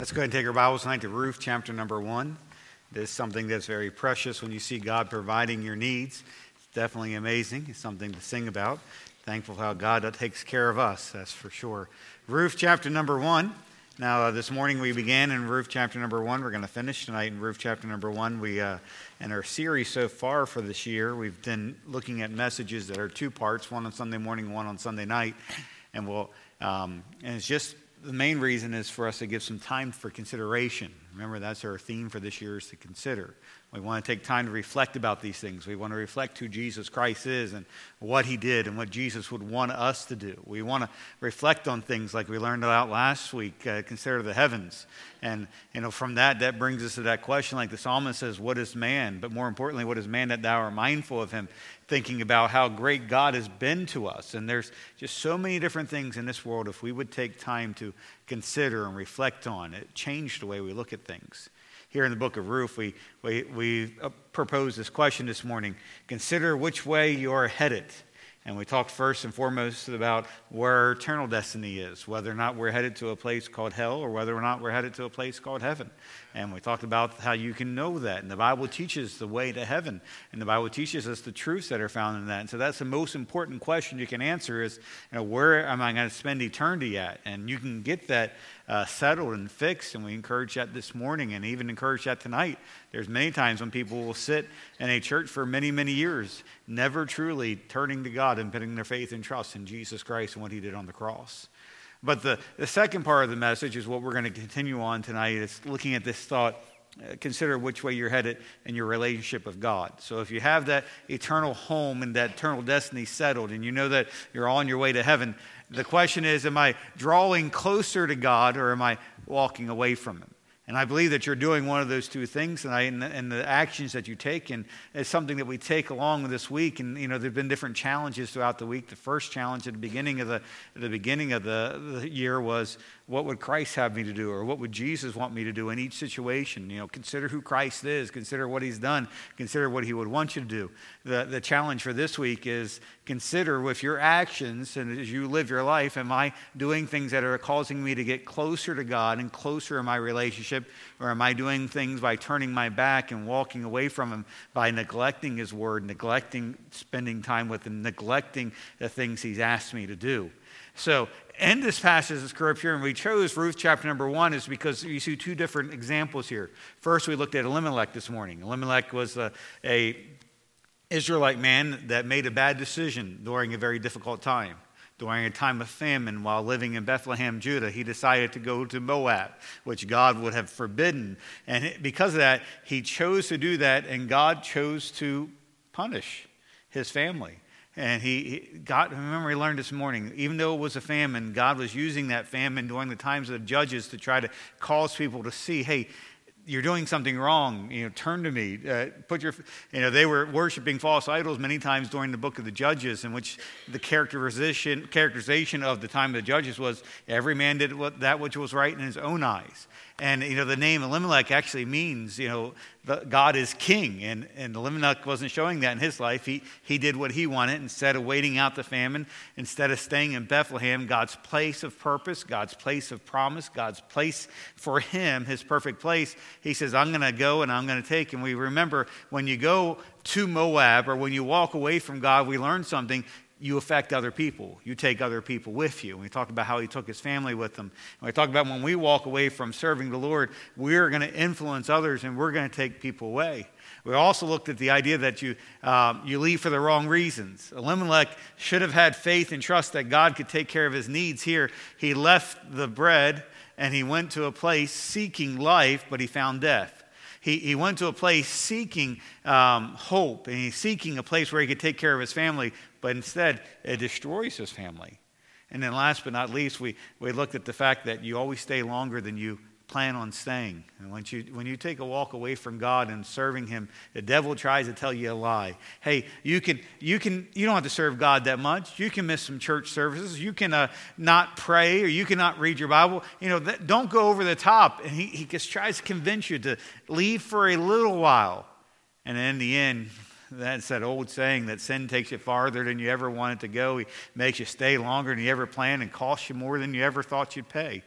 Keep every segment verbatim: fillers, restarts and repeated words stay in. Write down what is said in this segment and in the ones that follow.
Let's go ahead and take our Bibles tonight to Ruth chapter number one. This is something that's very precious when you see God providing your needs. It's definitely amazing. It's something to sing about. Thankful how God takes care of us, that's for sure. Ruth chapter number one. Now, uh, this morning we began in Ruth chapter number one. We're going to finish tonight in Ruth chapter number one. We, uh, in our series so far for this year, we've been looking at messages that are two parts, one on Sunday morning, one on Sunday night. And we'll, um, and it's just, the main reason is for us to give some time for consideration. Remember, that's our theme for this year, is to consider. We want to take time to reflect about these things. We want to reflect who Jesus Christ is and what he did and what Jesus would want us to do. We want to reflect on things like we learned about last week, uh, consider the heavens. And, you know, from that, that brings us to that question, like the psalmist says, what is man? But more importantly, what is man that thou art mindful of him? Thinking about how great God has been to us. And there's just so many different things in this world, if we would take time to consider and reflect on, it changed the way we look at things. Here in the book of Ruth, we, we, we propose this question this morning. Consider which way you're headed. And we talked first and foremost about where our eternal destiny is, whether or not we're headed to a place called hell or whether or not we're headed to a place called heaven. And we talked about how you can know that. And the Bible teaches the way to heaven. And the Bible teaches us the truths that are found in that. And so that's the most important question you can answer is, you know, where am I going to spend eternity at? And you can get that uh, settled and fixed. And we encourage that this morning and even encourage that tonight. There's many times when people will sit in a church for many, many years, never truly turning to God and putting their faith and trust in Jesus Christ and what he did on the cross. But the, the second part of the message is what we're going to continue on tonight. Is looking at this thought, uh, consider which way you're headed in your relationship with God. So if you have that eternal home and that eternal destiny settled and you know that you're on your way to heaven, the question is, am I drawing closer to God or am I walking away from him? And I believe that you're doing one of those two things, and, I, and, the, and the actions that you take, and it's something that we take along with this week. And you know, there've been different challenges throughout the week. The first challenge at the beginning of the at the beginning of the, the year was, what would Christ have me to do, or what would Jesus want me to do in each situation? You know, consider who Christ is, consider what he's done, consider what he would want you to do. The the challenge for this week is consider with your actions and as you live your life, am I doing things that are causing me to get closer to God and closer in my relationship? Or am I doing things by turning my back and walking away from him, by neglecting his word, neglecting spending time with him, neglecting the things he's asked me to do? So in this passage of scripture, and we chose Ruth chapter number one, is because you see two different examples here. First, we looked at Elimelech this morning. Elimelech was a, a Israelite man that made a bad decision during a very difficult time. During a time of famine while living in Bethlehem, Judah, he decided to go to Moab, which God would have forbidden. And because of that, he chose to do that, and God chose to punish his family. And he, he God, remember we learned this morning, even though it was a famine, God was using that famine during the times of the judges to try to cause people to see, hey, you're doing something wrong, you know, turn to me, uh, put your, you know, they were worshiping false idols many times during the book of the Judges, in which the characterization, characterization of the time of the Judges was every man did what, that which was right in his own eyes. And, you know, the name Elimelech actually means, you know, the, God is king. And, and Elimelech wasn't showing that in his life. He, he did what he wanted. Instead of waiting out the famine, instead of staying in Bethlehem, God's place of purpose, God's place of promise, God's place for him, his perfect place, he says, I'm going to go and I'm going to take. And we remember when you go to Moab or when you walk away from God, we learn something. You affect other people. You take other people with you. We talked about how he took his family with him. And we talked about when we walk away from serving the Lord, we're going to influence others and we're going to take people away. We also looked at the idea that you um, you leave for the wrong reasons. Elimelech should have had faith and trust that God could take care of his needs here. He left the bread and he went to a place seeking life, but he found death. He, he went to a place seeking um, hope, and he's seeking a place where he could take care of his family, but instead it destroys his family. And then last but not least, we, we looked at the fact that you always stay longer than you plan on staying. And when you, when you take a walk away from God and serving him, the devil tries to tell you a lie. Hey, you can, you can, you don't have to serve God that much. You can miss some church services. You can uh, not pray, or you cannot read your Bible. You know, that, don't go over the top. And he, he just tries to convince you to leave for a little while. And in the end, that's that old saying that sin takes you farther than you ever wanted to go. He makes you stay longer than you ever planned and costs you more than you ever thought you'd pay.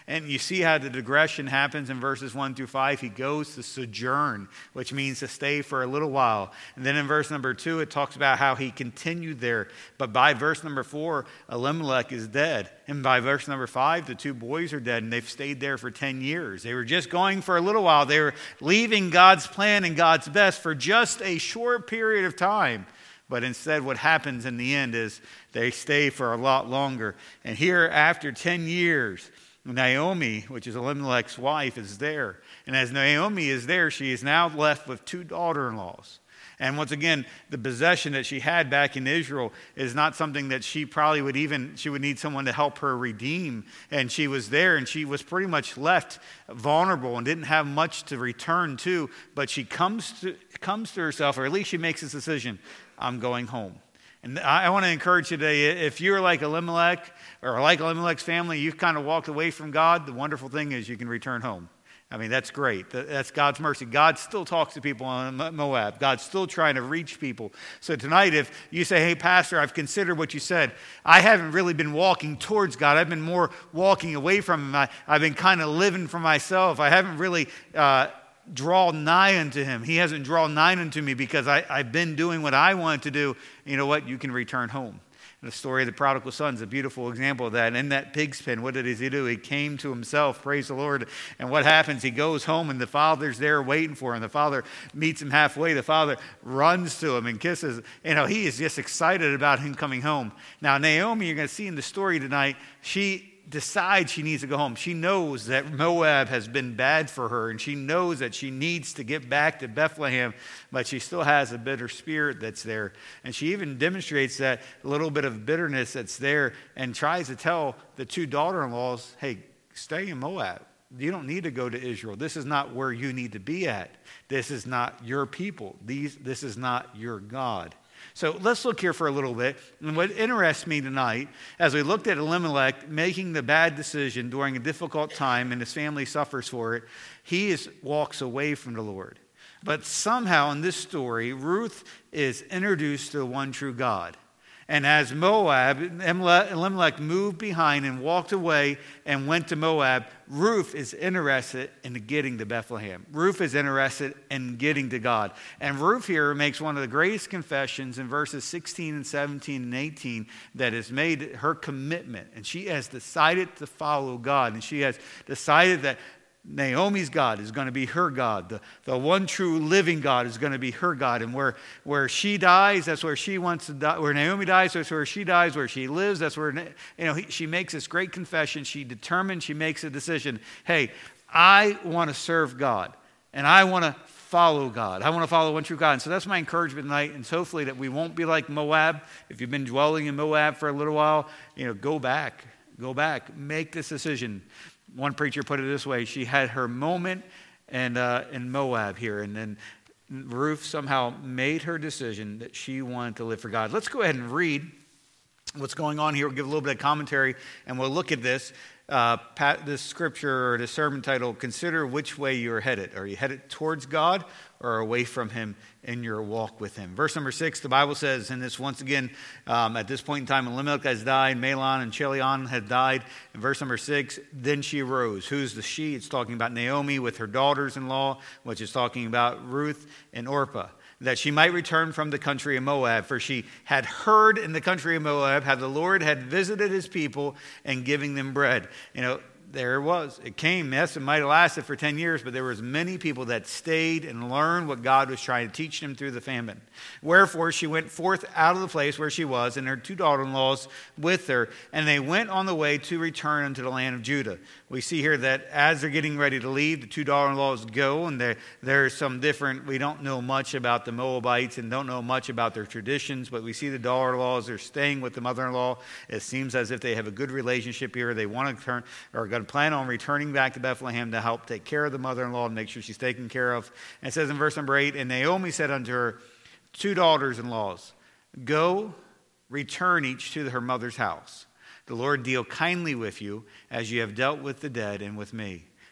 And you see how the digression happens in verses one through five. He goes to sojourn, which means to stay for a little while. And then in verse number two, it talks about how he continued there. But by verse number four, Elimelech is dead. And by verse number five, the two boys are dead, and they've stayed there for ten years. They were just going for a little while. They were leaving God's plan and God's best for just a short period of time. But instead, what happens in the end is they stay for a lot longer. And here, after ten years, Naomi, which is Elimelech's wife, is there. And as Naomi is there, she is now left with two daughter-in-laws. And once again, the possession that she had back in Israel is not something that she probably would even, she would need someone to help her redeem. And she was there, and she was pretty much left vulnerable and didn't have much to return to. But she comes to, comes to herself, or at least she makes this decision, I'm going home. And I want to encourage you today, if you're like Elimelech or like Elimelech's family, you've kind of walked away from God, the wonderful thing is you can return home. I mean, that's great. That's God's mercy. God still talks to people on Moab. God's still trying to reach people. So tonight, if you say, hey, Pastor, I've considered what you said. I haven't really been walking towards God. I've been more walking away from Him. I, I've been kind of living for myself. I haven't really uh, drawn nigh unto Him. He hasn't drawn nigh unto me because I, I've been doing what I wanted to do. You know what? You can return home. The story of the prodigal son is a beautiful example of that. And in that pig's pen, what did he do? He came to himself, praise the Lord. And what happens? He goes home and the father's there waiting for him. The father meets him halfway. The father runs to him and kisses. You know, he is just excited about him coming home. Now, Naomi, you're going to see in the story tonight, she decides she needs to go home. She knows that Moab has been bad for her, and she knows that she needs to get back to Bethlehem, but she still has a bitter spirit that's there. And she even demonstrates that little bit of bitterness that's there and tries to tell the two daughter-in-laws, hey, stay in Moab. You don't need to go to Israel. This is not where you need to be at. This is not your people. These, this is not your God. So let's look here for a little bit. And what interests me tonight, as we looked at Elimelech making the bad decision during a difficult time and his family suffers for it, he is, walks away from the Lord. But somehow in this story, Ruth is introduced to the one true God. And as Moab, Elimelech moved behind and walked away and went to Moab, Ruth is interested in getting to Bethlehem. Ruth is interested in getting to God. And Ruth here makes one of the greatest confessions in verses sixteen and seventeen and eighteen that has made her commitment. And she has decided to follow God. And she has decided that Naomi's God is going to be her God. The, the one true living God is going to be her God. And where, where she dies, that's where she wants to die. Where Naomi dies, that's where she dies. Where she lives, that's where, you know, he, she makes this great confession. She determines, she makes a decision. Hey, I want to serve God. And I want to follow God. I want to follow one true God. And so that's my encouragement tonight. And so hopefully that we won't be like Moab. If you've been dwelling in Moab for a little while, you know, go back. Go back. Make this decision. One preacher put it this way, she had her moment in, uh, in Moab here, and then Ruth somehow made her decision that she wanted to live for God. Let's go ahead and read what's going on here. We'll give a little bit of commentary, and we'll look at this. Uh, this scripture or the sermon title, consider which way you're headed. Are you headed towards God or away from Him in your walk with Him? Verse number six, the Bible says, and this once again, um, at this point in time, Elimelech has died, Mahlon and Chilion had died. In verse number six, then she arose. Who's the she? It's talking about Naomi with her daughters-in-law, which is talking about Ruth and Orpah, that she might return from the country of Moab, for she had heard in the country of Moab how the Lord had visited His people and giving them bread. You know, there it was. It came, yes, it might have lasted for ten years, but there was many people that stayed and learned what God was trying to teach them through the famine. Wherefore she went forth out of the place where she was, and her two daughter-in-laws with her, and they went on the way to return unto the land of Judah. We see here that as they're getting ready to leave, the two daughter-in-laws go, and there, there's some different, we don't know much about the Moabites and don't know much about their traditions, but we see the daughter-in-laws are staying with the mother-in-law. It seems as if they have a good relationship here. They want to turn, or going to plan on returning back to Bethlehem to help take care of the mother-in-law and make sure she's taken care of. And it says in verse number eight, and Naomi said unto her two daughters-in-laws, go, return each to her mother's house. The Lord deal kindly with you as you have dealt with the dead and with me.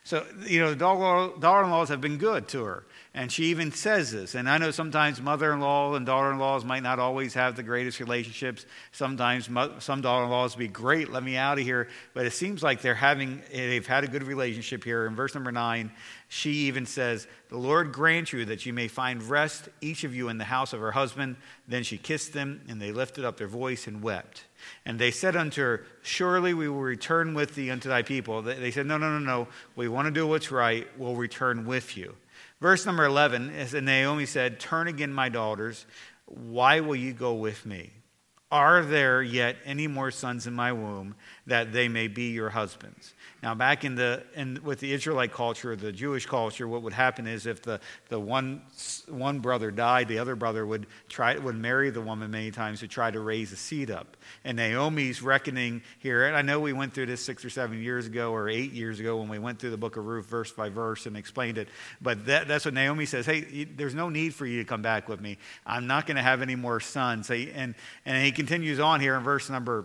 So, you know, the daughter-in-laws have been good to her. And she even says this. And I know sometimes mother-in-law and daughter-in-laws might not always have the greatest relationships. Sometimes mo- some daughter-in-laws be great, let me out of here. But it seems like they're having, they've had a good relationship here. In verse number nine, she even says, the Lord grant you that you may find rest, each of you in the house of her husband. Then she kissed them, and they lifted up their voice and wept. And they said unto her, surely we will return with thee unto thy people. They said, no, no, no, no. We want to do what's right. We'll return with you. Verse number eleven, is that Naomi said, turn again, my daughters. Why will you go with me? Are there yet any more sons in my womb, that they may be your husbands? Now, back in the in with the Israelite culture, the Jewish culture, what would happen is if the, the one one brother died, the other brother would try would marry the woman many times to try to raise a seed up. And Naomi's reckoning here, and I know we went through this six or seven years ago or eight years ago when we went through the book of Ruth verse by verse and explained it. But that, that's what Naomi says. Hey, there's no need for you to come back with me. I'm not going to have any more sons. And and he continues on here in verse number.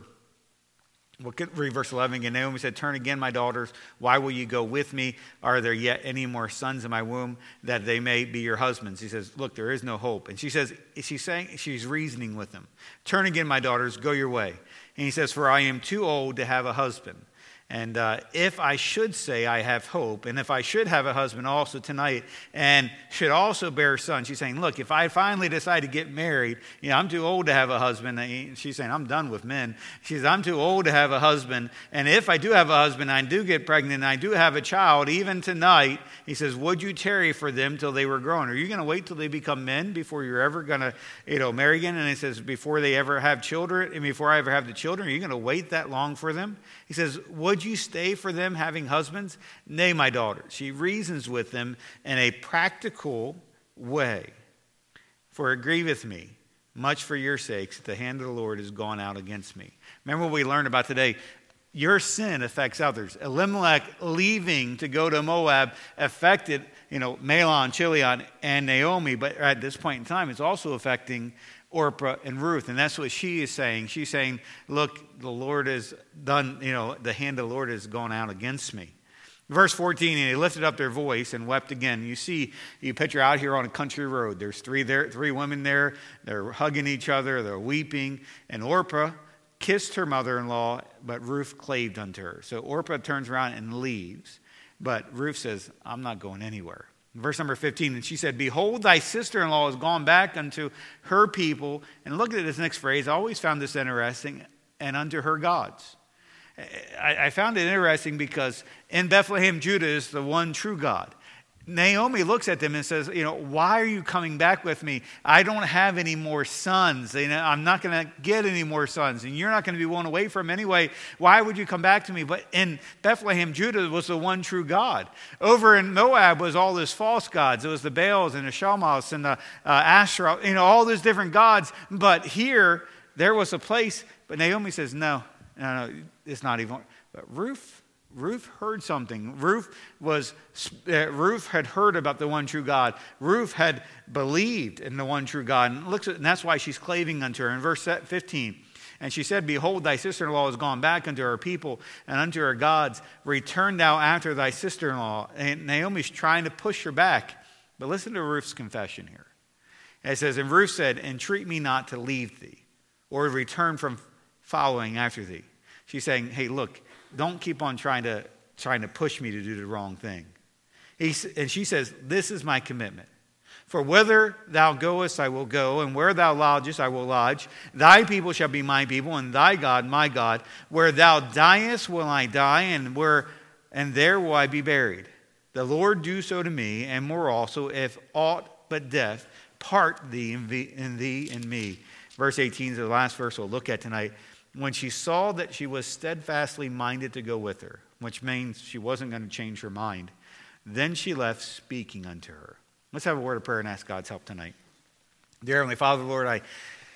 We'll read verse eleven. And Naomi said, turn again, my daughters. Why will you go with me? Are there yet any more sons in my womb, that they may be your husbands? He says, look, there is no hope. And she says, she's saying, she's reasoning with him. Turn again, my daughters, go your way. And he says, for I am too old to have a husband. And uh, if I should say I have hope, and if I should have a husband also tonight, and should also bear a son, she's saying, look, if I finally decide to get married, you know, I'm too old to have a husband. And she's saying, I'm done with men. She says, I'm too old to have a husband. And if I do have a husband, I do get pregnant, and I do have a child, even tonight, he says, would you tarry for them till they were grown? Are you going to wait till they become men before you're ever going to, you know, marry again? And he says, before they ever have children, and before I ever have the children, are you going to wait that long for them? He says, would you stay for them having husbands? Nay, my daughter. She reasons with them in a practical way. For it grieveth me much for your sakes that the hand of the Lord is gone out against me. Remember what we learned about today. Your sin affects others. Elimelech leaving to go to Moab affected, you know, Mahlon, Chilion, and Naomi. But at this point in time, it's also affecting Orpah and Ruth. And that's what she is saying. She's saying, look, the Lord has done, you know, the hand of the Lord has gone out against me. Verse fourteen, and they lifted up their voice and wept again. You see, you picture out here on a country road. There's three there, three women there. They're hugging each other. They're weeping. And Orpah kissed her mother-in-law, but Ruth claved unto her. So Orpah turns around and leaves. But Ruth says, I'm not going anywhere. Verse number fifteen, and she said, behold, thy sister-in-law is gone back unto her people. And look at this next phrase. I always found this interesting. And unto her gods. I, I found it interesting because in Bethlehem, Judah is the one true God. Naomi looks at them and says, you know, why are you coming back with me? I don't have any more sons. You know, I'm not going to get any more sons. And you're not going to be willing to wait for them anyway. Why would you come back to me? But in Bethlehem, Judah was the one true God. Over in Moab was all these false gods. It was the Baals and the Shalmos and the uh, Asherah, you know, all those different gods. But here, there was a place. But Naomi says, no, no, no, it's not even. But Ruth Ruth heard something. Ruth was. Uh, Ruth had heard about the one true God. Ruth had believed in the one true God, and looks at, and that's why she's claving unto her. In verse fifteen, and she said, "Behold, thy sister-in-law is gone back unto her people and unto her gods. Return thou after thy sister-in-law." And Naomi's trying to push her back, but listen to Ruth's confession here. It says, "And Ruth said, Entreat me not to leave thee, or return from following after thee." She's saying, "Hey, look." Don't keep on trying to trying to push me to do the wrong thing. He, and she says, this is my commitment. For whither thou goest, I will go, and where thou lodgest, I will lodge. Thy people shall be my people, and thy God, my God. Where thou diest, will I die, and where and there will I be buried. The Lord do so to me, and more also, if aught but death part thee in thee, in thee and me. Verse eighteen is the last verse we'll look at tonight. When she saw that she was steadfastly minded to go with her, which means she wasn't going to change her mind, then she left speaking unto her. Let's have a word of prayer and ask God's help tonight. Dear Heavenly Father, Lord, I'm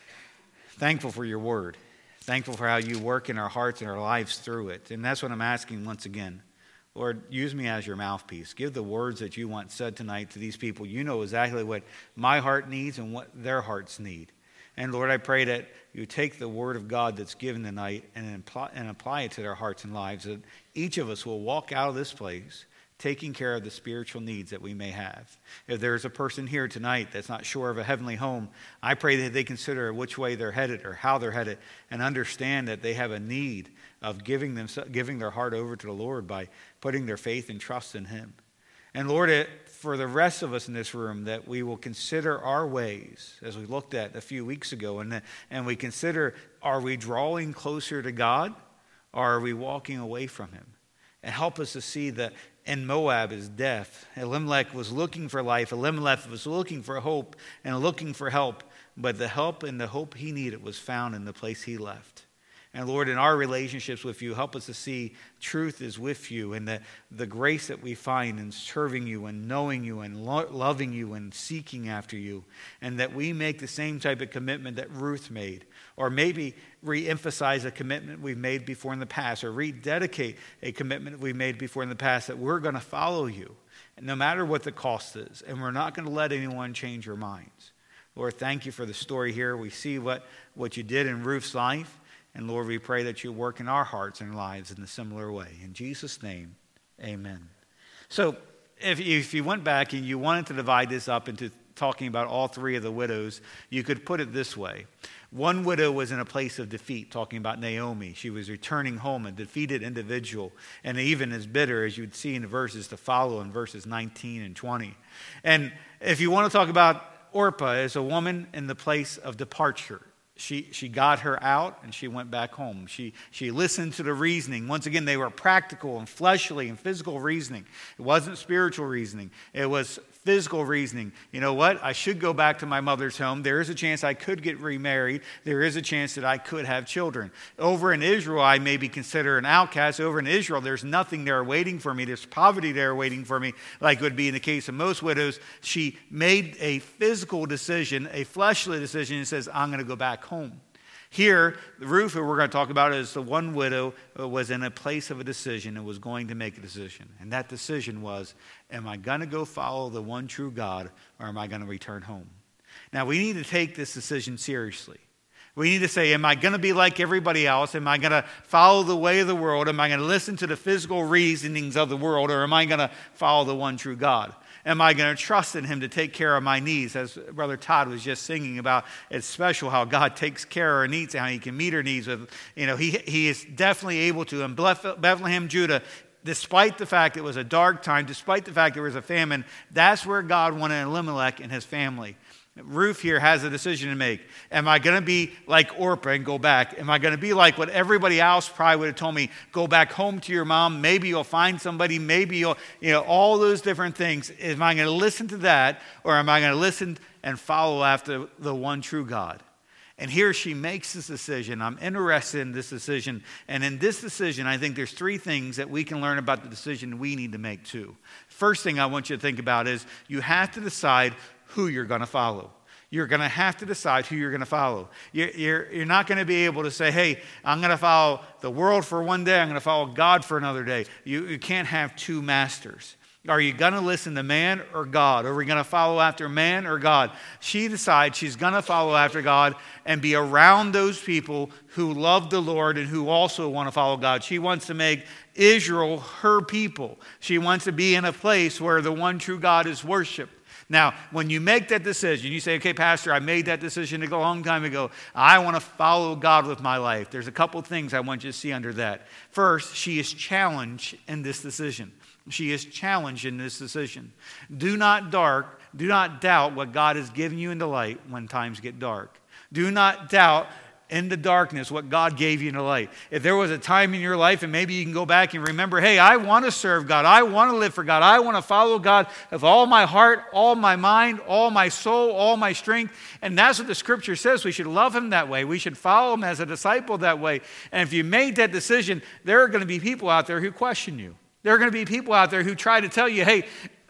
thankful for your word. Thankful for how you work in our hearts and our lives through it. And that's what I'm asking once again. Lord, use me as your mouthpiece. Give the words that you want said tonight to these people. You know exactly what my heart needs and what their hearts need. And Lord, I pray that you take the word of God that's given tonight and apply, and apply it to their hearts and lives, that each of us will walk out of this place taking care of the spiritual needs that we may have. If there's a person here tonight that's not sure of a heavenly home, I pray that they consider which way they're headed or how they're headed and understand that they have a need of giving them, giving their heart over to the Lord by putting their faith and trust in Him. And Lord, it, for the rest of us in this room, that we will consider our ways, as we looked at a few weeks ago, and, and we consider, are we drawing closer to God, or are we walking away from Him? And help us to see that in Moab is death. Elimelech was looking for life. Elimelech was looking for hope and looking for help. But the help and the hope he needed was found in the place he left. And Lord, in our relationships with you, help us to see truth is with you, and that the grace that we find in serving you and knowing you and lo- loving you and seeking after you, and that we make the same type of commitment that Ruth made, or maybe re-emphasize a commitment we've made before in the past, or rededicate a commitment we've made before in the past, that we're going to follow you, no matter what the cost is, and we're not going to let anyone change our minds. Lord, thank you for the story here. We see what, what you did in Ruth's life. And Lord, we pray that you work in our hearts and lives in a similar way. In Jesus' name, amen. So if you, if you went back and you wanted to divide this up into talking about all three of the widows, you could put it this way. One widow was in a place of defeat, talking about Naomi. She was returning home, a defeated individual, and even as bitter as you'd see in the verses to follow in verses nineteen and twenty. And if you want to talk about Orpah as a woman in the place of departure, She she got her out and she went back home. She she listened to the reasoning. Once again, they were practical and fleshly and physical reasoning. It wasn't spiritual reasoning. It was physical reasoning. You know what? I should go back to my mother's home. There is a chance I could get remarried. There is a chance that I could have children. Over in Israel, I may be considered an outcast. Over in Israel, there's nothing there waiting for me. There's poverty there waiting for me, like would be in the case of most widows. She made a physical decision, a fleshly decision, and says, I'm going to go back home. Here, Ruth, who we're going to talk about, is the one widow who was in a place of a decision and was going to make a decision. And that decision was, am I going to go follow the one true God, or am I going to return home? Now, we need to take this decision seriously. We need to say, am I going to be like everybody else? Am I going to follow the way of the world? Am I going to listen to the physical reasonings of the world? Or am I going to follow the one true God? Am I going to trust in Him to take care of my needs? As Brother Todd was just singing about, it's special how God takes care of our needs and how He can meet our needs. With, you know, He He is definitely able to. In Bethlehem, Judah, despite the fact it was a dark time, despite the fact there was a famine, that's where God wanted Elimelech and his family. Ruth here has a decision to make. Am I going to be like Orpah and go back? Am I going to be like what everybody else probably would have told me? Go back home to your mom. Maybe you'll find somebody. Maybe you'll, you know, all those different things. Am I going to listen to that? Or am I going to listen and follow after the one true God? And here she makes this decision. I'm interested in this decision. And in this decision, I think there's three things that we can learn about the decision we need to make too. First thing I want you to think about is you have to decide who you're going to follow. You're going to have to decide who you're going to follow. You're, you're, you're not going to be able to say, hey, I'm going to follow the world for one day. I'm going to follow God for another day. You, you can't have two masters. Are you going to listen to man or God? Are we going to follow after man or God? She decides she's going to follow after God and be around those people who love the Lord and who also want to follow God. She wants to make Israel her people. She wants to be in a place where the one true God is worshiped. Now, when you make that decision, you say, okay, Pastor, I made that decision a long time ago. I want to follow God with my life. There's a couple things I want you to see under that. First, she is challenged in this decision. She is challenged in this decision. Do not dark, do not doubt what God has given you in the light when times get dark. Do not doubt in the darkness what God gave you in the light. If there was a time in your life, and maybe you can go back and remember, hey, I want to serve God. I want to live for God. I want to follow God with all my heart, all my mind, all my soul, all my strength. And that's what the scripture says. We should love Him that way. We should follow Him as a disciple that way. And if you made that decision, there are going to be people out there who question you. There are going to be people out there who try to tell you, hey,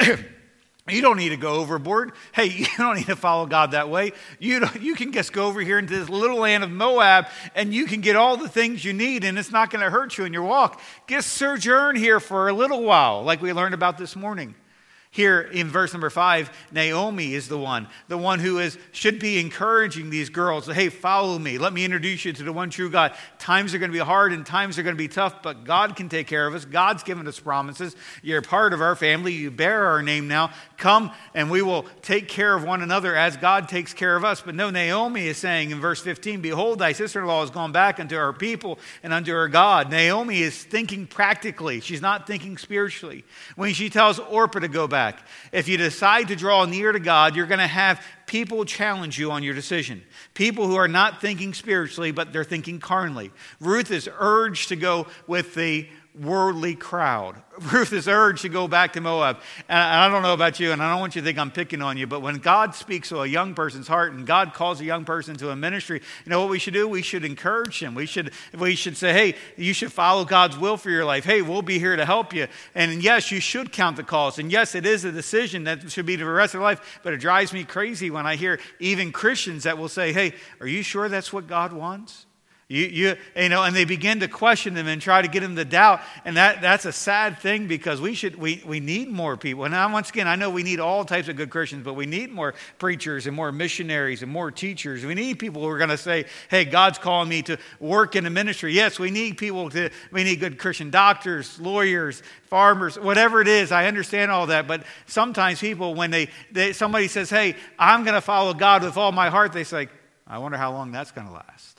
you don't need to go overboard. Hey, you don't need to follow God that way. You don't, you can just go over here into this little land of Moab and you can get all the things you need and it's not going to hurt you in your walk. Just sojourn here for a little while, like we learned about this morning. Here in verse number five, Naomi is the one, the one who is should be encouraging these girls. Hey, follow me. Let me introduce you to the one true God. Times are going to be hard and times are going to be tough, but God can take care of us. God's given us promises. You're part of our family. You bear our name now. Come and we will take care of one another as God takes care of us. But no, Naomi is saying in verse fifteen, behold, thy sister-in-law has gone back unto her people and unto her God. Naomi is thinking practically. She's not thinking spiritually. When she tells Orpah to go back, if you decide to draw near to God, you're going to have people challenge you on your decision. People who are not thinking spiritually, but they're thinking carnally. Ruth is urged to go with the worldly crowd. Ruth is urged to go back to Moab. And I don't know about you, and I don't want you to think I'm picking on you, but when God speaks to a young person's heart and God calls a young person to a ministry, you know what we should do? We should encourage them. We should, we should say, hey, you should follow God's will for your life. Hey, we'll be here to help you. And yes, you should count the cost. And yes, it is a decision that should be the rest of life, but it drives me crazy when I hear even Christians that will say, hey, are you sure that's what God wants? You, you, you know, and they begin to question them and try to get them to doubt. And that, that's a sad thing because we should, we, we need more people. And now, once again, I know we need all types of good Christians, but we need more preachers and more missionaries and more teachers. We need people who are going to say, hey, God's calling me to work in the ministry. Yes, we need people to, we need good Christian doctors, lawyers, farmers, whatever it is. I understand all that. But sometimes people, when they, they somebody says, hey, I'm going to follow God with all my heart, they say, I wonder how long that's going to last.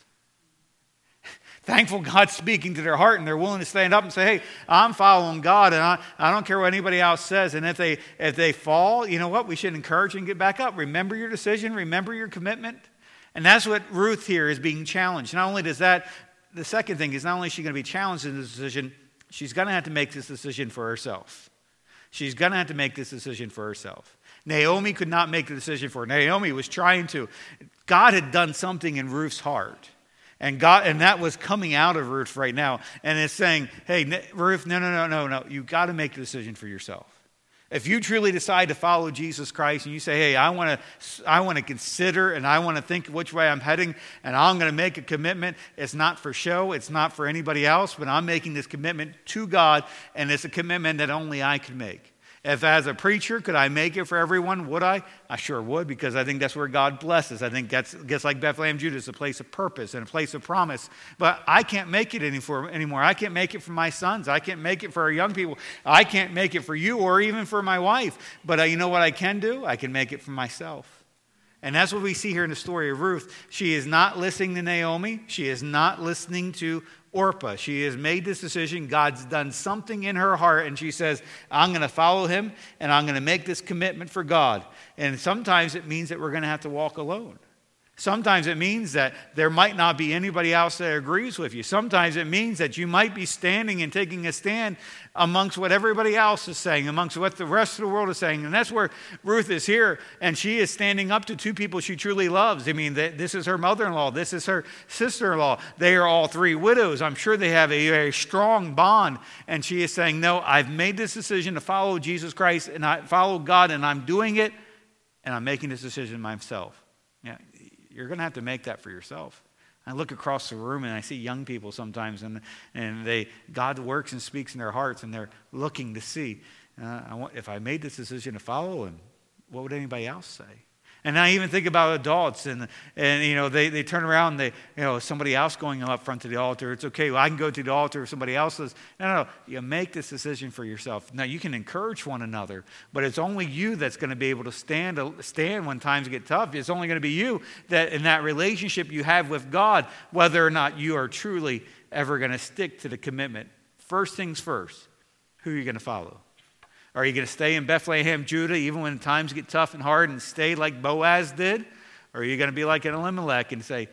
Thankful God's speaking to their heart and they're willing to stand up and say, hey, I'm following God and I, I don't care what anybody else says. And if they if they fall, you know what? We should encourage and get back up. Remember your decision. Remember your commitment. And that's what Ruth here is being challenged. Not only does that, the second thing is not only is she going to be challenged in this decision, she's going to have to make this decision for herself. She's going to have to make this decision for herself. Naomi could not make the decision for her. Naomi was trying to. God had done something in Ruth's heart. And God, and that was coming out of Ruth right now. And it's saying, hey, Ruth, no, no, no, no, no. You've got to make the decision for yourself. If you truly decide to follow Jesus Christ and you say, hey, I want to I want to consider and I want to think which way I'm heading and I'm going to make a commitment. It's not for show. It's not for anybody else. But I'm making this commitment to God. And it's a commitment that only I can make. If as a preacher, could I make it for everyone? Would I? I sure would, because I think that's where God blesses. I think that's gets like Bethlehem, Judah, is a place of purpose and a place of promise. But I can't make it anymore. I can't make it for my sons. I can't make it for our young people. I can't make it for you or even for my wife. But uh, you know what I can do? I can make it for myself. And that's what we see here in the story of Ruth. She is not listening to Naomi. She is not listening to Orpah. She has made this decision. God's done something in her heart, and she says, I'm going to follow him, and I'm going to make this commitment for God. And sometimes it means that we're going to have to walk alone. Sometimes it means that there might not be anybody else that agrees with you. Sometimes it means that you might be standing and taking a stand amongst what everybody else is saying, amongst what the rest of the world is saying. And that's where Ruth is here, and she is standing up to two people she truly loves. I mean, this is her mother-in-law. This is her sister-in-law. They are all three widows. I'm sure they have a very strong bond. And she is saying, no, I've made this decision to follow Jesus Christ, and I follow God, and I'm doing it, and I'm making this decision myself. Yeah. You're going to have to make that for yourself. I look across the room and I see young people sometimes, and and they God works and speaks in their hearts, and they're looking to see, uh, I want, if I made this decision to follow him, what would anybody else say? And I even think about adults, and and you know they, they turn around, and they you know somebody else going up front to the altar. It's okay, well, I can go to the altar if somebody else says. No, no, no, you make this decision for yourself. Now you can encourage one another, but it's only you that's going to be able to stand stand when times get tough. It's only going to be you that in that relationship you have with God, whether or not you are truly ever going to stick to the commitment. First things first, who are you going to follow? Are you going to stay in Bethlehem, Judah, even when times get tough and hard, and stay like Boaz did? Or are you going to be like an Elimelech and say,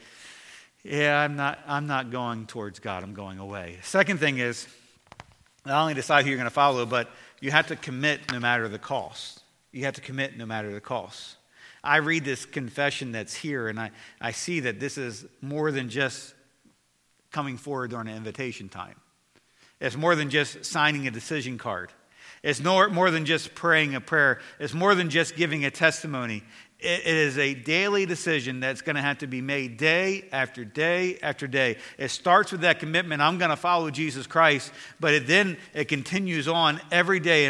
yeah, I'm not, I'm not going towards God, I'm going away? Second thing is, not only decide who you're going to follow, but you have to commit no matter the cost. You have to commit no matter the cost. I read this confession that's here, and I, I see that this is more than just coming forward during an invitation time. It's more than just signing a decision card. It's no more than just praying a prayer. It's more than just giving a testimony. It, it is a daily decision that's going to have to be made day after day after day. It starts with that commitment, I'm going to follow Jesus Christ, but it then it continues on every day in our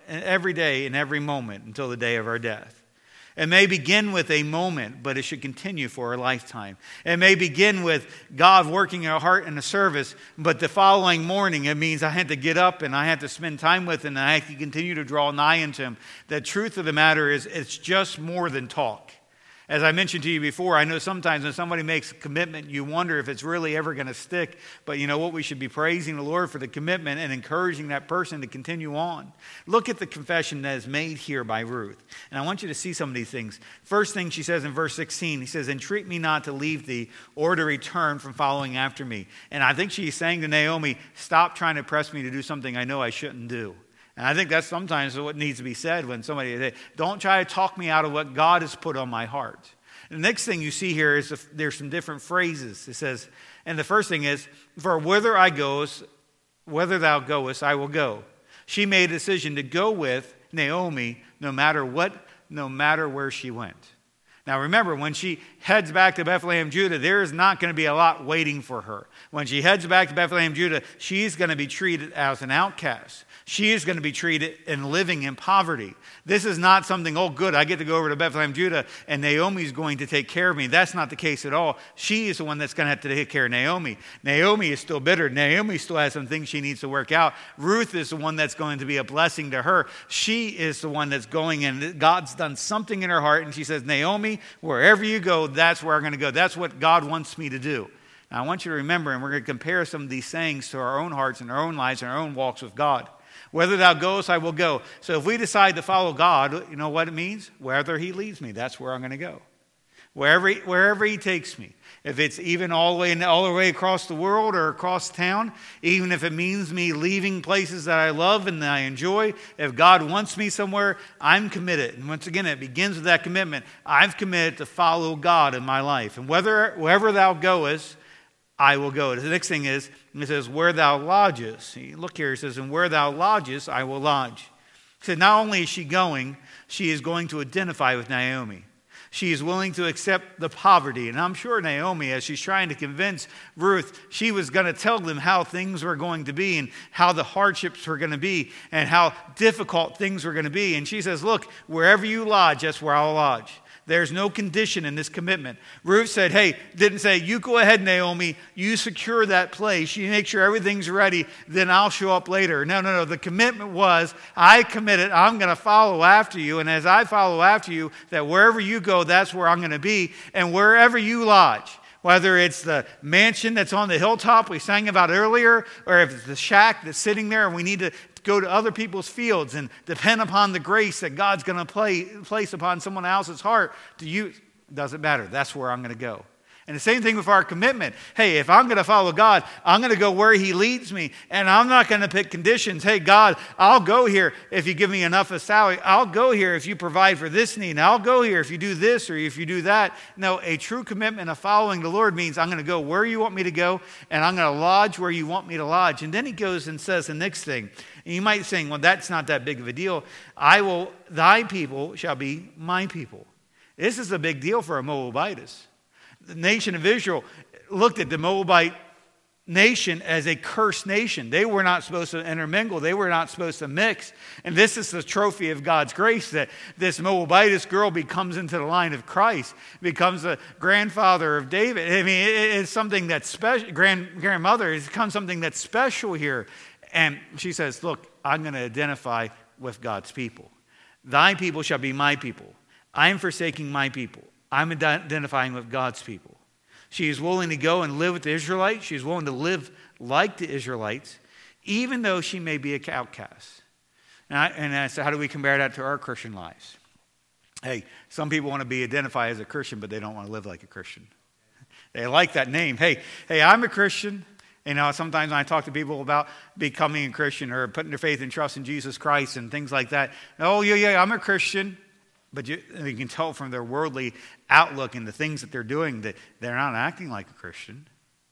every day and every moment until the day of our death. It may begin with a moment, but it should continue for a lifetime. It may begin with God working in our heart in a service, but the following morning it means I had to get up and I had to spend time with Him and I have to continue to draw nigh unto Him. The truth of the matter is it's just more than talk. As I mentioned to you before, I know sometimes when somebody makes a commitment, you wonder if it's really ever going to stick. But you know what? We should be praising the Lord for the commitment and encouraging that person to continue on. Look at the confession that is made here by Ruth. And I want you to see some of these things. First thing she says in verse sixteen, he says, "Entreat me not to leave thee or to return from following after me." And I think she's saying to Naomi, stop trying to press me to do something I know I shouldn't do. And I think that's sometimes what needs to be said when somebody says, don't try to talk me out of what God has put on my heart. The next thing you see here is there's some different phrases. It says, and the first thing is, for whither I goes, whither thou goest, I will go. She made a decision to go with Naomi no matter what, no matter where she went. Now remember, when she heads back to Bethlehem, Judah, there is not going to be a lot waiting for her. When she heads back to Bethlehem, Judah, she's going to be treated as an outcast. She is going to be treated and living in poverty. This is not something, oh good, I get to go over to Bethlehem, Judah, and Naomi's going to take care of me. That's not the case at all. She is the one that's going to have to take care of Naomi. Naomi is still bitter. Naomi still has some things she needs to work out. Ruth is the one that's going to be a blessing to her. She is the one that's going, and God's done something in her heart, and she says, Naomi, wherever you go, that's where I'm going to go. That's what God wants me to do. Now, I want you to remember, and we're going to compare some of these sayings to our own hearts and our own lives and our own walks with God. Whither thou goest, I will go. So if we decide to follow God, you know what it means? Wherever He leads me, that's where I'm going to go. Wherever he, wherever He takes me. If it's even all the way all the way across the world or across town, even if it means me leaving places that I love and that I enjoy, if God wants me somewhere, I'm committed. And once again, it begins with that commitment. I've committed to follow God in my life. And whether wherever thou goest, I will go. The next thing is, it says, where thou lodgest. Look here, it says, and where thou lodgest, I will lodge. So not only is she going, she is going to identify with Naomi. She is willing to accept the poverty. And I'm sure Naomi, as she's trying to convince Ruth, she was going to tell them how things were going to be and how the hardships were going to be and how difficult things were going to be. And she says, look, wherever you lodge, that's where I'll lodge. There's no condition in this commitment. Ruth said, hey, didn't say, you go ahead, Naomi, you secure that place, you make sure everything's ready, then I'll show up later. No, no, no. The commitment was, I committed, I'm going to follow after you. And as I follow after you, that wherever you go, that's where I'm going to be. And wherever you lodge, whether it's the mansion that's on the hilltop we sang about earlier, or if it's the shack that's sitting there and we need to go to other people's fields and depend upon the grace that God's going to play, place upon someone else's heart to use, doesn't matter. That's where I'm going to go. And the same thing with our commitment. Hey, if I'm going to follow God, I'm going to go where He leads me. And I'm not going to pick conditions. Hey, God, I'll go here if you give me enough of salary. I'll go here if you provide for this need. I'll go here if you do this or if you do that. No, a true commitment of following the Lord means I'm going to go where you want me to go, and I'm going to lodge where you want me to lodge. And then He goes and says the next thing. And you might be saying, well, that's not that big of a deal. I will, thy people shall be my people. This is a big deal for a Moabitess. The nation of Israel looked at the Moabite nation as a cursed nation. They were not supposed to intermingle. They were not supposed to mix. And this is the trophy of God's grace, that this Moabitess girl becomes into the line of Christ, becomes a grandfather of David. I mean, it's something that's special. Grand, grandmother, it's become something that's special here. And she says, look, I'm going to identify with God's people. Thy people shall be my people. I am forsaking my people. I'm identifying with God's people. She is willing to go and live with the Israelites. She's willing to live like the Israelites, even though she may be an outcast. And I, and I said, how do we compare that to our Christian lives? Hey, some people want to be identified as a Christian, but they don't want to live like a Christian. They like that name. Hey, hey, I'm a Christian. You know, sometimes when I talk to people about becoming a Christian or putting their faith and trust in Jesus Christ and things like that, oh, yeah, yeah, I'm a Christian. But you, you can tell from their worldly outlook and the things that they're doing that they're not acting like a Christian.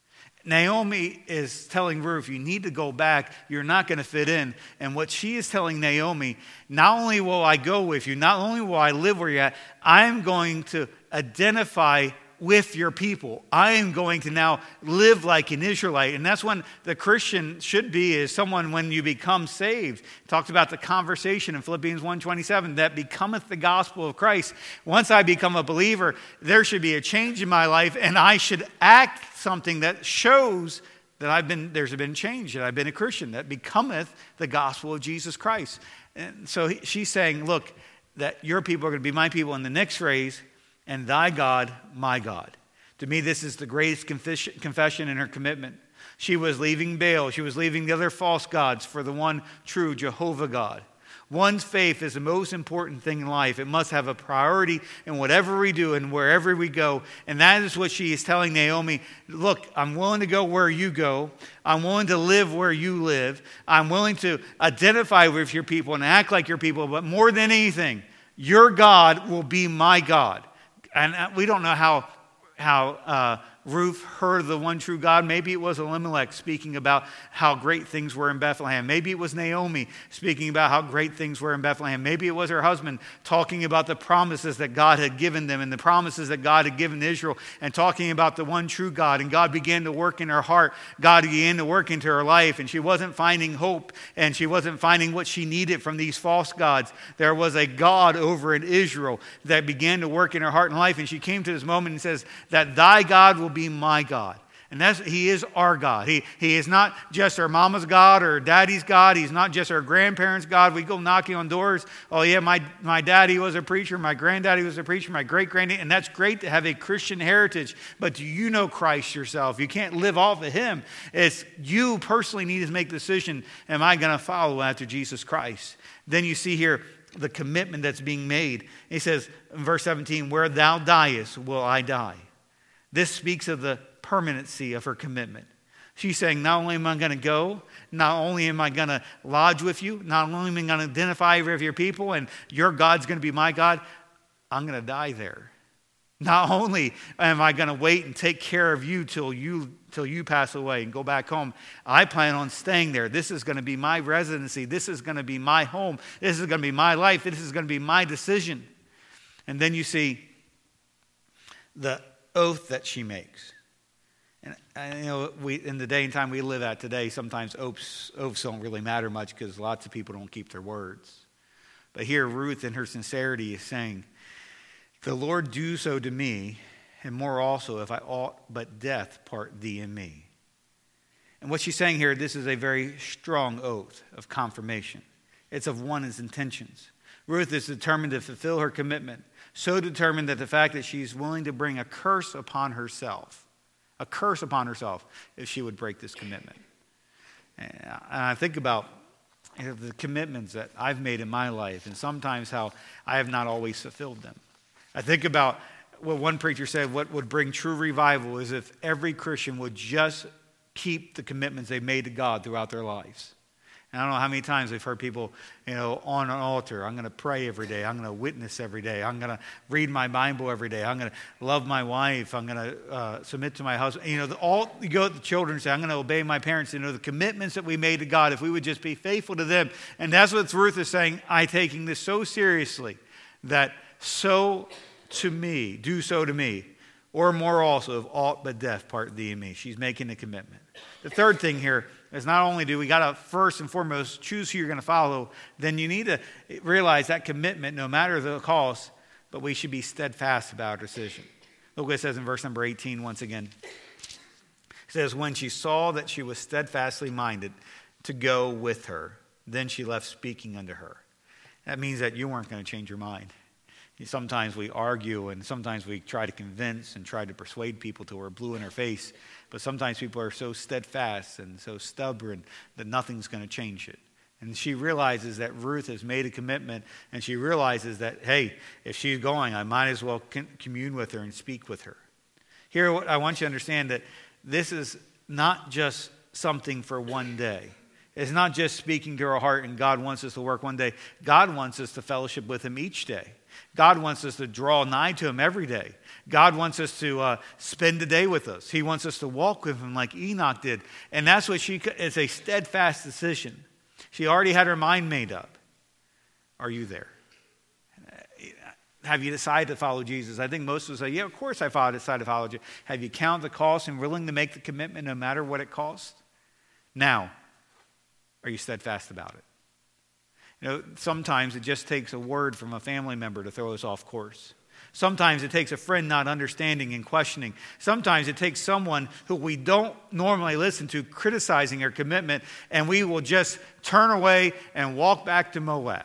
Naomi is telling Ruth, you need to go back. You're not going to fit in. And what she is telling Naomi, not only will I go with you, not only will I live where you're at, I'm going to identify with your people. I am going to now live like an Israelite. And that's when the Christian should be, is someone when you become saved. It talks about the conversation in Philippians one twenty-seven, that becometh the gospel of Christ. Once I become a believer, there should be a change in my life, and I should act something that shows that I've been, there's been change, that I've been a Christian, that becometh the gospel of Jesus Christ. And so he, she's saying, look, that your people are going to be my people in the next phrase, and thy God, my God. To me, this is the greatest confession, confession in her commitment. She was leaving Baal. She was leaving the other false gods for the one true Jehovah God. One's faith is the most important thing in life. It must have a priority in whatever we do and wherever we go. And that is what she is telling Naomi. Look, I'm willing to go where you go. I'm willing to live where you live. I'm willing to identify with your people and act like your people. But more than anything, your God will be my God. And we don't know how, how uh, Ruth heard of the one true God. Maybe it was Elimelech speaking about how great things were in Bethlehem. Maybe it was Naomi speaking about how great things were in Bethlehem. Maybe it was her husband talking about the promises that God had given them and the promises that God had given Israel, and talking about the one true God. And God began to work in her heart. God began to work into her life, and she wasn't finding hope, and she wasn't finding what she needed from these false gods. There was a God over in Israel that began to work in her heart and life, and she came to this moment and says that thy God will be my God. And that's, he is our God. He, he is not just our mama's God or daddy's God. He's not just our grandparents' God. We go knocking on doors. Oh yeah, my, my daddy was a preacher. My granddaddy was a preacher. My great-granddaddy. And that's great to have a Christian heritage. But do you know Christ yourself? You can't live off of him. It's you personally need to make the decision. Am I going to follow after Jesus Christ? Then you see here the commitment that's being made. He says in verse seventeen, where thou diest will I die. This speaks of the permanency of her commitment. She's saying, not only am I going to go, not only am I going to lodge with you, not only am I going to identify with your people, and your God's going to be my God, I'm going to die there. Not only am I going to wait and take care of you till you till you pass away and go back home, I plan on staying there. This is going to be my residency. This is going to be my home. This is going to be my life. This is going to be my decision. And then you see the oath that she makes. And, and you know, we in the day and time we live at today, sometimes oaths, oaths don't really matter much because lots of people don't keep their words. But here Ruth in her sincerity is saying, the Lord do so to me, and more also, if I ought but death part thee and me. And what she's saying here, this is a very strong oath of confirmation. It's of one's intentions. Ruth is determined to fulfill her commitment, so determined that the fact that she's willing to bring a curse upon herself, a curse upon herself, if she would break this commitment. And I think about you know, the commitments that I've made in my life, and sometimes how I have not always fulfilled them. I think about what one preacher said, what would bring true revival is if every Christian would just keep the commitments they've made to God throughout their lives. And I don't know how many times I've heard people, you know, on an altar, I'm going to pray every day. I'm going to witness every day. I'm going to read my Bible every day. I'm going to love my wife. I'm going to uh, submit to my husband. You know, the, all you go to the children and say, I'm going to obey my parents. You know, the commitments that we made to God, if we would just be faithful to them. And that's what Ruth is saying. I taking this so seriously that so to me, do so to me, or more also, of aught but death part thee and me. She's making a commitment. The third thing here is not only do we got to first and foremost choose who you're going to follow, then you need to realize that commitment, no matter the cost, but we should be steadfast about our decision. Look what it says in verse number eighteen once again. It says, when she saw that she was steadfastly minded to go with her, then she left speaking unto her. That means that you weren't going to change your mind. Sometimes we argue and sometimes we try to convince and try to persuade people till we're blue in our face. But sometimes people are so steadfast and so stubborn that nothing's going to change it. And she realizes that Ruth has made a commitment, and she realizes that, hey, if she's going, I might as well commune with her and speak with her. Here, I want you to understand that this is not just something for one day. It's not just speaking to our heart and God wants us to work one day. God wants us to fellowship with him each day. God wants us to draw nigh to him every day. God wants us to uh, spend the day with us. He wants us to walk with him like Enoch did. And that's what she, it's a steadfast decision. She already had her mind made up. Are you there? have you decided to follow Jesus? I think most will say, yeah, of course I decided to follow Jesus. Have you counted the cost and willing to make the commitment no matter what it costs? Now, are you steadfast about it? You know, sometimes it just takes a word from a family member to throw us off course. Sometimes it takes a friend not understanding and questioning. Sometimes it takes someone who we don't normally listen to criticizing our commitment, and we will just turn away and walk back to Moab.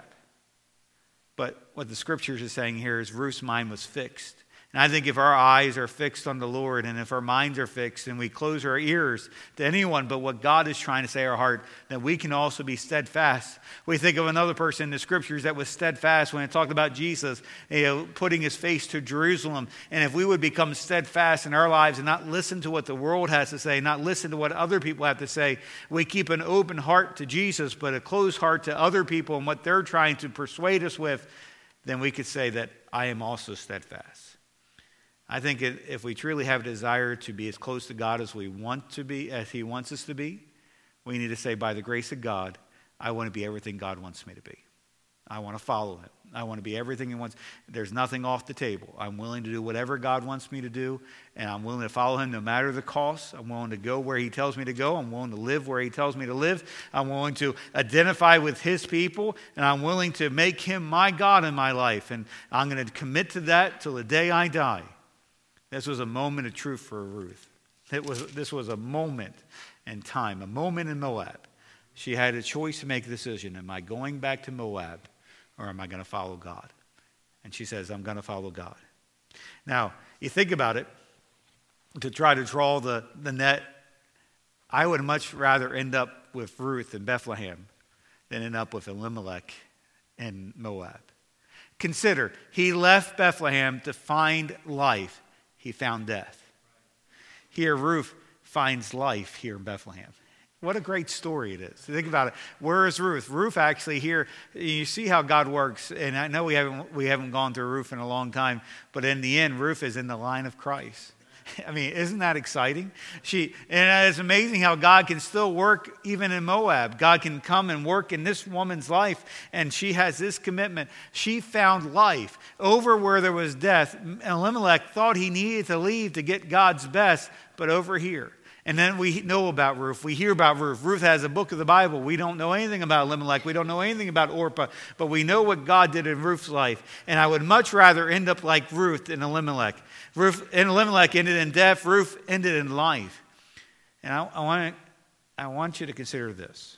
But what the scriptures are saying here is Ruth's mind was fixed. And I think if our eyes are fixed on the Lord, and if our minds are fixed, and we close our ears to anyone but what God is trying to say in our heart, then we can also be steadfast. We think of another person in the scriptures that was steadfast when it talked about Jesus, you know, putting his face to Jerusalem. And if we would become steadfast in our lives and not listen to what the world has to say, not listen to what other people have to say, we keep an open heart to Jesus, but a closed heart to other people and what they're trying to persuade us with, then we could say that I am also steadfast. I think it, if we truly have a desire to be as close to God as we want to be, as he wants us to be, we need to say, by the grace of God, I want to be everything God wants me to be. I want to follow him. I want to be everything he wants. There's nothing off the table. I'm willing to do whatever God wants me to do, and I'm willing to follow him no matter the cost. I'm willing to go where he tells me to go. I'm willing to live where he tells me to live. I'm willing to identify with his people, and I'm willing to make him my God in my life, and I'm going to commit to that till the day I die. This was a moment of truth for Ruth. It was, this was a moment in time, a moment in Moab. She had a choice to make a decision. Am I going back to Moab, or am I going to follow God? And she says, I'm going to follow God. Now, you think about it, to try to draw the, the net, I would much rather end up with Ruth in Bethlehem than end up with Elimelech in Moab. Consider, he left Bethlehem to find life. He found death. Here, Ruth finds life here in Bethlehem. What a great story it is. Think about it. Where is Ruth? Ruth actually here, you see how God works. And I know we haven't, we haven't gone through Ruth in a long time, but in the end, Ruth is in the line of Christ. I mean, isn't that exciting? She, and it's amazing how God can still work even in Moab. God can come and work in this woman's life, and she has this commitment. She found life over where there was death. Elimelech thought he needed to leave to get God's best, but over here. And then we know about Ruth. We hear about Ruth. Ruth has a book of the Bible. We don't know anything about Elimelech. We don't know anything about Orpah, but we know what God did in Ruth's life. And I would much rather end up like Ruth than Elimelech. Ruth and Elimelech ended in death. Ruth ended in life. And I, I want I want you to consider this.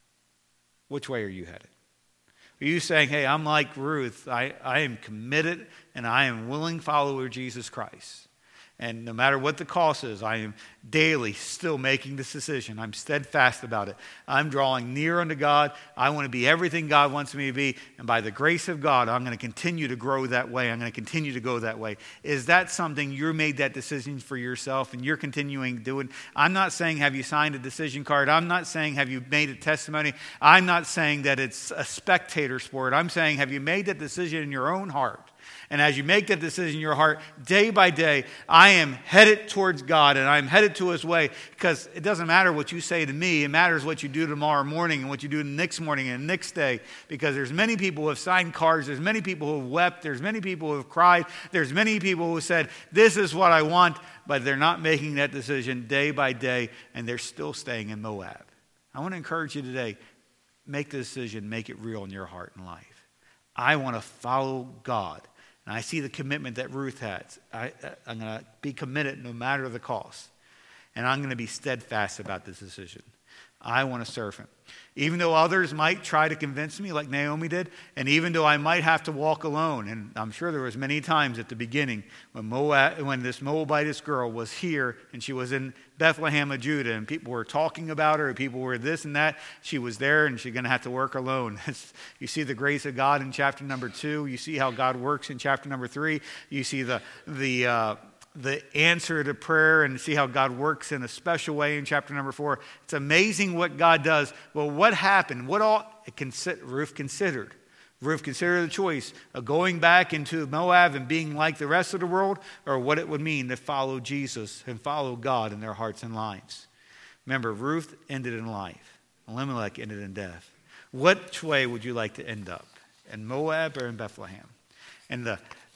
Which way are you headed? Are you saying, hey, I'm like Ruth. I, I am committed and I am willing follower of Jesus Christ. And no matter what the cost is, I am daily still making this decision. I'm steadfast about it. I'm drawing near unto God. I want to be everything God wants me to be. And by the grace of God, I'm going to continue to grow that way. I'm going to continue to go that way. Is that something you made that decision for yourself and you're continuing to do it? I'm not saying have you signed a decision card. I'm not saying have you made a testimony. I'm not saying that it's a spectator sport. I'm saying have you made that decision in your own heart? And as you make that decision in your heart, day by day, I am headed towards God and I'm headed to his way, because it doesn't matter what you say to me. It matters what you do tomorrow morning and what you do the next morning and the next day, because there's many people who have signed cards. There's many people who have wept. There's many people who have cried. There's many people who said, this is what I want, but they're not making that decision day by day, and they're still staying in Moab. I want to encourage you today, make the decision, make it real in your heart and life. I want to follow God. And I see the commitment that Ruth has. I, I'm going to be committed no matter the cost. And I'm going to be steadfast about this decision. I want to serve him. Even though others might try to convince me like Naomi did, and even though I might have to walk alone, and I'm sure there was many times at the beginning when Moab, when this Moabitess girl was here and she was in Bethlehem of Judah and people were talking about her, people were this and that, she was there and she's going to have to work alone. You see the grace of God in chapter number two. You see how God works in chapter number three. You see the the uh, the answer to prayer and see how God works in a special way in chapter number four. It's amazing what God does. Well, what happened? What all Ruth considered? Ruth considered the choice of going back into Moab and being like the rest of the world, or what it would mean to follow Jesus and follow God in their hearts and lives. Remember, Ruth ended in life. Elimelech ended in death. Which way would you like to end up? In Moab or in Bethlehem? And the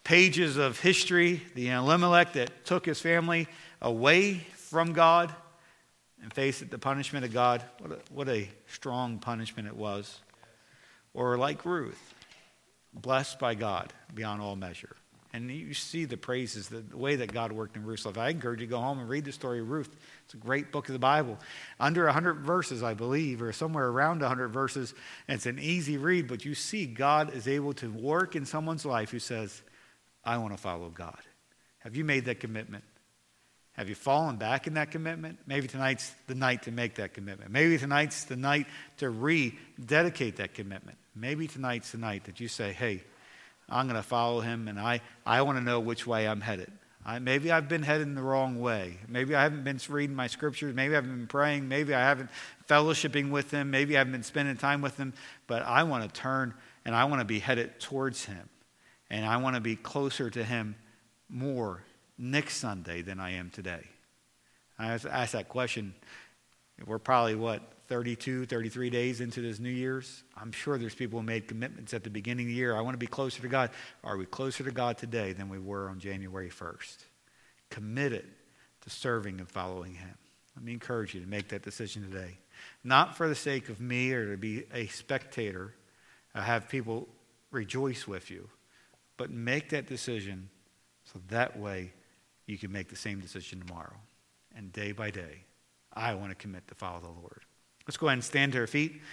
pages of history, the Elimelech that took his family away from God and faced the punishment of God. What a, what a strong punishment it was. Or like Ruth, blessed by God beyond all measure. And you see the praises, the way that God worked in Ruth's life. I encourage you to go home and read the story of Ruth. It's a great book of the Bible. Under one hundred verses, I believe, or somewhere around one hundred verses. And it's an easy read, but you see God is able to work in someone's life who says, I want to follow God. Have you made that commitment? Have you fallen back in that commitment? Maybe tonight's the night to make that commitment. Maybe tonight's the night to rededicate that commitment. Maybe tonight's the night that you say, hey, I'm going to follow him, and I, I want to know which way I'm headed. I, maybe I've been heading the wrong way. Maybe I haven't been reading my scriptures. Maybe I haven't been praying. Maybe I haven't fellowshipping with him. Maybe I haven't been spending time with him. But I want to turn, and I want to be headed towards him. And I want to be closer to him more next Sunday than I am today. I asked that question. We're probably, what, thirty-two, thirty-three days into this New Year's? I'm sure there's people who made commitments at the beginning of the year. I want to be closer to God. Are we closer to God today than we were on January first? Committed to serving and following him. Let me encourage you to make that decision today. Not for the sake of me or to be a spectator, uh, have people rejoice with you, but make that decision so that way you can make the same decision tomorrow. And day by day, I want to commit to follow the Lord. Let's go ahead and stand to our feet.